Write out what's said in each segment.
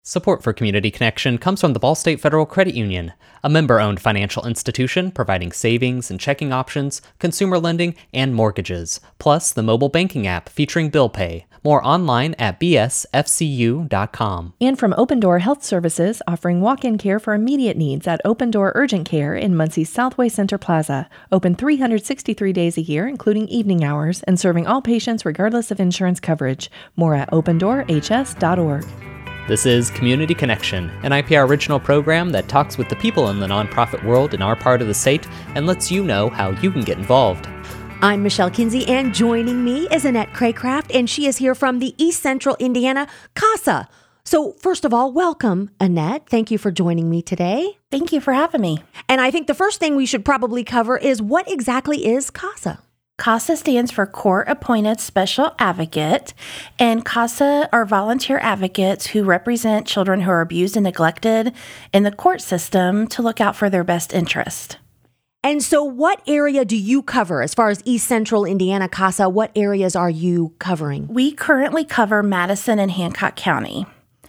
Support for Community Connection comes from the Ball State Federal Credit Union, a member-owned financial institution providing savings and checking options, consumer lending, and mortgages, plus the mobile banking app featuring bill pay. More online at bsfcu.com. And from Open Door Health Services, offering walk-in care for immediate needs at Open Door Urgent Care in Muncie's Southway Center Plaza. Open 363 days a year, including evening hours, and serving all patients regardless of insurance coverage. More at opendoorhs.org. This is Community Connection, an IPR original program that talks with the people in the nonprofit world in our part of the state and lets you know how you can get involved. I'm Michelle Kinsey, and joining me is Annette Craycraft, and she is here from the East Central Indiana CASA. So first of all, welcome, Annette. Thank you for joining me today. Thank you for having me. And I think the first thing we should probably cover is what exactly is CASA? CASA stands for Court-Appointed Special Advocate, and CASA are volunteer advocates who represent children who are abused and neglected in the court system to look out for their best interest. And so what area do you cover as far as East Central Indiana CASA? What areas are you covering? We currently cover Madison and Hancock County.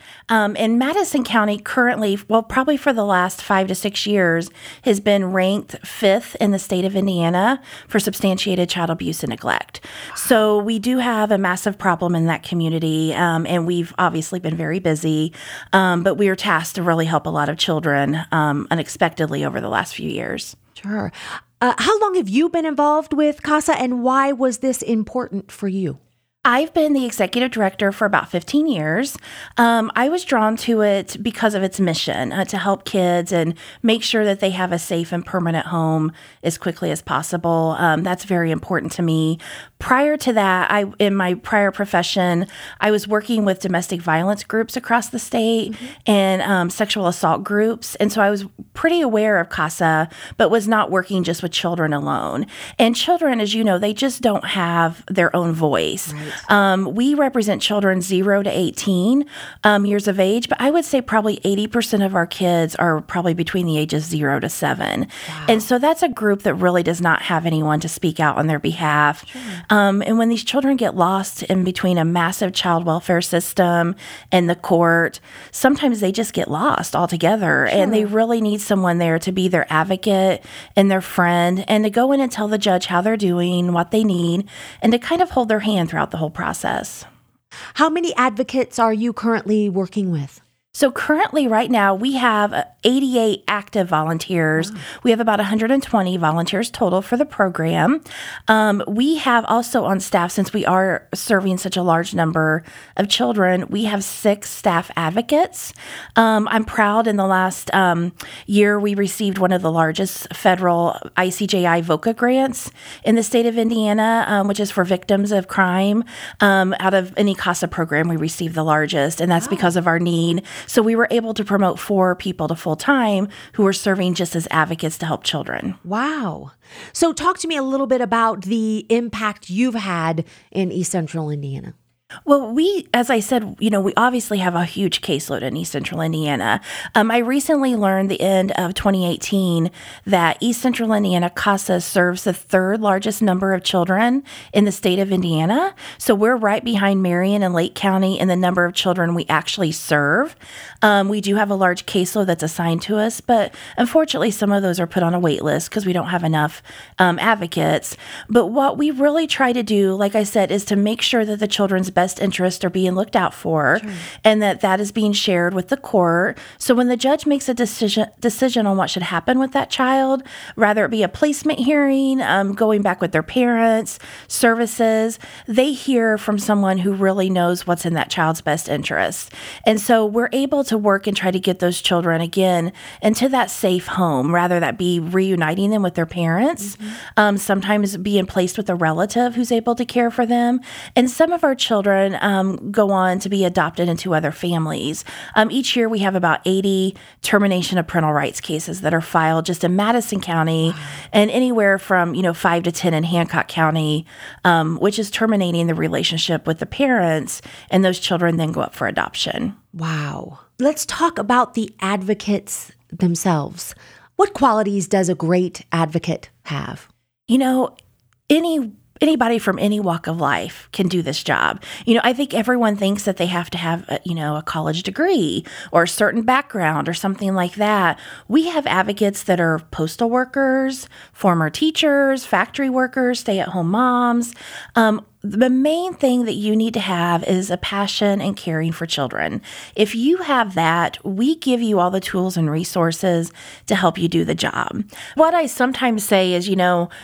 In Madison County currently, probably for the last 5 to 6 years, has been ranked 5th in the state of Indiana for substantiated child abuse and neglect. So we do have a massive problem in that community, and we've obviously been very busy, but we are tasked to really help a lot of children unexpectedly over the last few years. Sure. How long have you been involved with CASA, and why was this important for you? I've been the executive director for about 15 years. I was drawn to it because of its mission to help kids and make sure that they have a safe and permanent home as quickly as possible. That's very important to me. Prior to that, in my prior profession, I was working with domestic violence groups across the state and sexual assault groups. And so I was pretty aware of CASA, but was not working just with children alone. And children, as you know, they just don't have their own voice. Right. We represent children 0 to 18 years of age, but I would say probably 80% of our kids are probably between the ages 0 to 7. Wow. And so that's a group that really does not have anyone to speak out on their behalf. Sure. And when these children get lost in between a massive child welfare system and the court, sometimes they just get lost altogether. Sure. And they really need someone there to be their advocate and their friend and to go in and tell the judge how they're doing, what they need, and to kind of hold their hand throughout the whole process. How many advocates are you currently working with? So currently, right now, we have 88 active volunteers. Wow. We have about 120 volunteers total for the program. We have also on staff, since we are serving such a large number of children, we have 6 staff advocates. I'm proud in the last year, we received one of the largest federal ICJI VOCA grants in the state of Indiana, which is for victims of crime. Out of any CASA program, we received the largest, and that's because of our need. So we were able to promote 4 people to full-time who were serving just as advocates to help children. Wow. So talk to me a little bit about the impact you've had in East Central Indiana. Well, as I said, we obviously have a huge caseload in East Central Indiana. I recently learned the end of 2018 that East Central Indiana CASA serves the 3rd largest number of children in the state of Indiana. So we're right behind Marion and Lake County in the number of children we actually serve. We do have a large caseload that's assigned to us, but unfortunately some of those are put on a wait list because we don't have enough advocates. But what we really try to do, like I said, is to make sure that the children's best interests are being looked out for, sure, and that is being shared with the court. So when the judge makes a decision on what should happen with that child, rather it be a placement hearing, going back with their parents, services, they hear from someone who really knows what's in that child's best interest. And so we're able to work and try to get those children again into that safe home, rather that be reuniting them with their parents, sometimes being placed with a relative who's able to care for them. And some of our children go on to be adopted into other families. Each year we have about 80 termination of parental rights cases that are filed just in Madison County, and anywhere from 5 to 10 in Hancock County, which is terminating the relationship with the parents, and those children then go up for adoption. Wow. Let's talk about the advocates themselves. What qualities does a great advocate have? Any anybody from any walk of life can do this job. I think everyone thinks that they have to have, a college degree or a certain background or something like that. We have advocates that are postal workers, former teachers, factory workers, stay-at-home moms. The main thing that you need to have is a passion and caring for children. If you have that, we give you all the tools and resources to help you do the job. What I sometimes say is,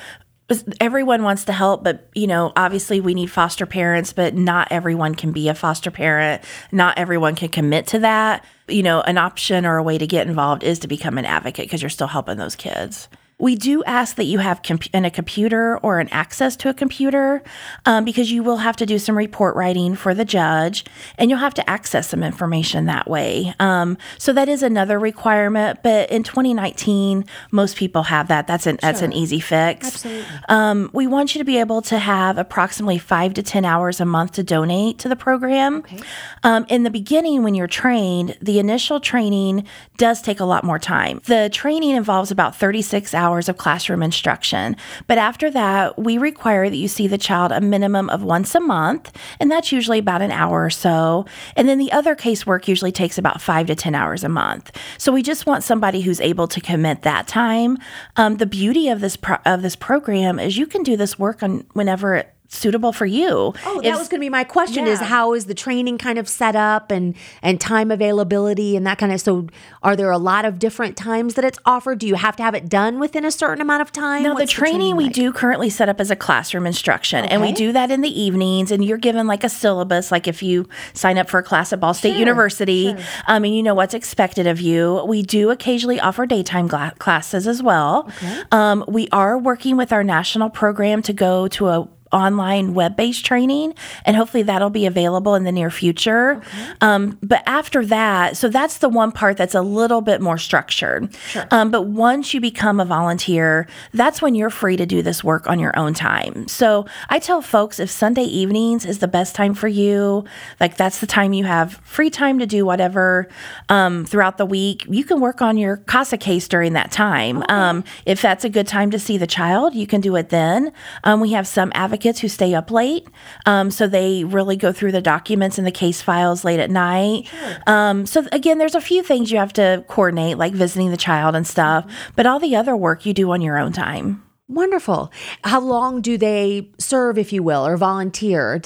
everyone wants to help, but, obviously we need foster parents, but not everyone can be a foster parent. Not everyone can commit to that. An option or a way to get involved is to become an advocate because you're still helping those kids. We do ask that you have a computer or an access to a computer because you will have to do some report writing for the judge, and you'll have to access some information that way. So that is another requirement. But in 2019, most people have that. That's an easy fix. Absolutely. We want you to be able to have approximately 5 to 10 hours a month to donate to the program. Okay. In the beginning, when you're trained, the initial training does take a lot more time. The training involves about 36 hours of classroom instruction. But after that, we require that you see the child a minimum of once a month, and that's usually about an hour or so. And then the other casework usually takes about 5 to 10 hours a month. So we just want somebody who's able to commit that time. The beauty of this program is you can do this work on whenever it's suitable for you. Oh, that was going to be my question is how is the training kind of set up and time availability and that kind of, so are there a lot of different times that it's offered? Do you have to have it done within a certain amount of time? No, the training we do currently set up as a classroom instruction, and we do that in the evenings, and you're given like a syllabus, like if you sign up for a class at Ball State University, and you know what's expected of you. We do occasionally offer daytime classes as well. Okay. We are working with our national program to go to a online web-based training, and hopefully that'll be available in the near future. Okay. But after that, so that's the one part that's a little bit more structured. Sure. But once you become a volunteer, that's when you're free to do this work on your own time. So I tell folks if Sunday evenings is the best time for you, like that's the time you have free time to do whatever throughout the week, you can work on your CASA case during that time. Okay. If that's a good time to see the child, you can do it then. We have some advocates who stay up late. So they really go through the documents and the case files late at night. Sure. So again, there's a few things you have to coordinate, like visiting the child and stuff, but all the other work you do on your own time. Wonderful. How long do they serve, if you will, or volunteer?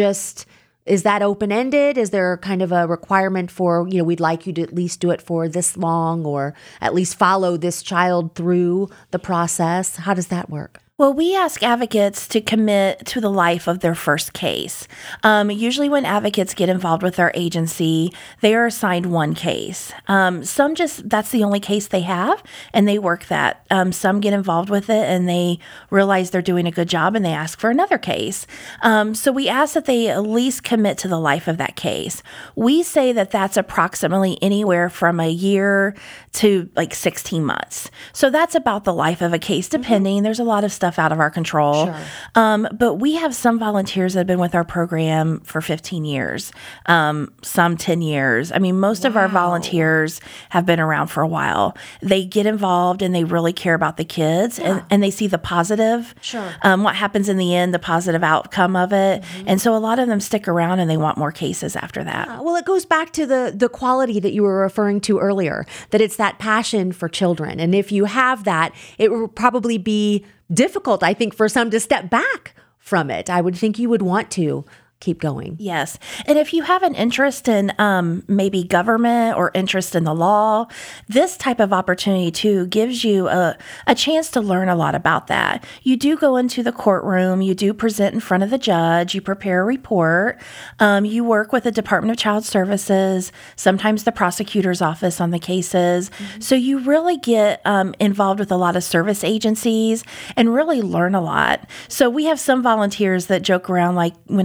Is that open-ended? Is there kind of a requirement for, we'd like you to at least do it for this long or at least follow this child through the process? How does that work? Well, we ask advocates to commit to the life of their first case. Usually when advocates get involved with our agency, they are assigned one case. Some that's the only case they have, and they work that. Some get involved with it, and they realize they're doing a good job, and they ask for another case. So we ask that they at least commit to the life of that case. We say that that's approximately anywhere from a year to like 16 months. So that's about the life of a case, depending. Mm-hmm. There's a lot of stuff out of our control. Sure. But we have some volunteers that have been with our program for 15 years, some 10 years. I mean, most of our volunteers have been around for a while. They get involved and they really care about the kids and they see the positive, what happens in the end, the positive outcome of it. Mm-hmm. And so a lot of them stick around and they want more cases after that. Well, it goes back to the quality that you were referring to earlier, that it's that passion for children. And if you have that, it will probably be difficult, I think, for some to step back from it. I would think you would want to keep going. Yes. And if you have an interest in maybe government or interest in the law, this type of opportunity too gives you a chance to learn a lot about that. You do go into the courtroom, you do present in front of the judge, you prepare a report, you work with the Department of Child Services, sometimes the prosecutor's office on the cases. Mm-hmm. So you really get involved with a lot of service agencies and really learn a lot. So we have some volunteers that joke around like, when I was young,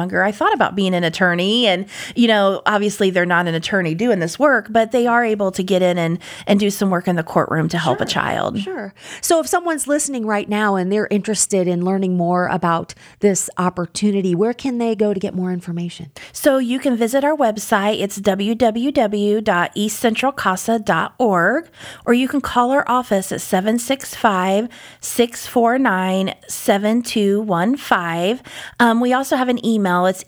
younger, I thought about being an attorney. And, obviously they're not an attorney doing this work, but they are able to get in and do some work in the courtroom to help a child. Sure. So if someone's listening right now and they're interested in learning more about this opportunity, where can they go to get more information? So you can visit our website. It's www.eastcentralcasa.org, or you can call our office at 765-649-7215. We also have an email. It's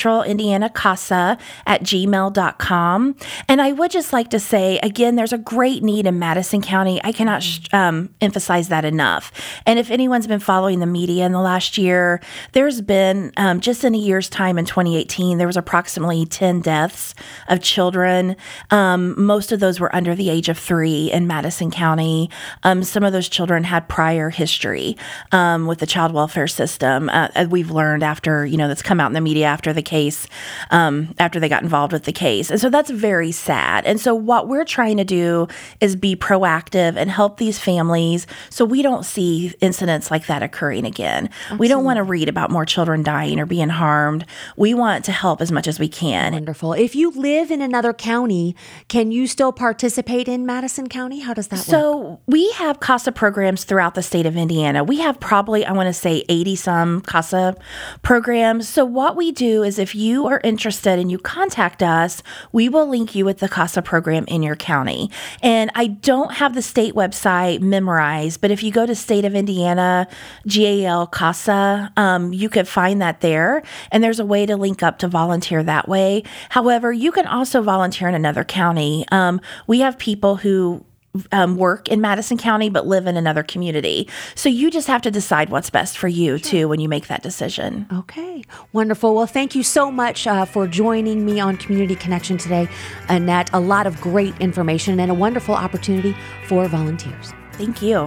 eastcentralindianacasa@gmail.com. And I would just like to say, again, there's a great need in Madison County. I cannot emphasize that enough. And if anyone's been following the media in the last year, there's been, just in a year's time in 2018, there was approximately 10 deaths of children. Most of those were under the age of 3 in Madison County. Some of those children had prior history with the child welfare system, as we've learned after, that's come out in the media after the case, after they got involved with the case. And so that's very sad. And so what we're trying to do is be proactive and help these families so we don't see incidents like that occurring again. Absolutely. We don't want to read about more children dying or being harmed. We want to help as much as we can. Wonderful. If you live in another county, can you still participate in Madison County? How does that work? So we have CASA programs throughout the state of Indiana. We have probably, I want to say, 80-some CASA programs. So what we do is if you are interested and you contact us, we will link you with the CASA program in your county. And I don't have the state website memorized, but if you go to State of Indiana, GAL CASA, you could find that there. And there's a way to link up to volunteer that way. However, you can also volunteer in another county. We have people who work in Madison County but live in another community. So you just have to decide what's best for you, too, when you make that decision. Okay. Wonderful. Well, thank you so much for joining me on Community Connection today, Annette. A lot of great information and a wonderful opportunity for volunteers. Thank you.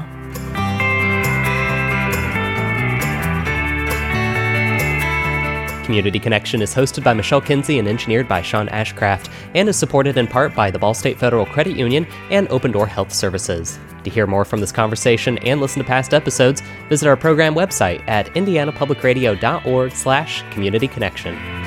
Community Connection is hosted by Michelle Kinsey and engineered by Sean Ashcraft, and is supported in part by the Ball State Federal Credit Union and Open Door Health Services. To hear more from this conversation and listen to past episodes, visit our program website at indianapublicradio.org/communityconnection.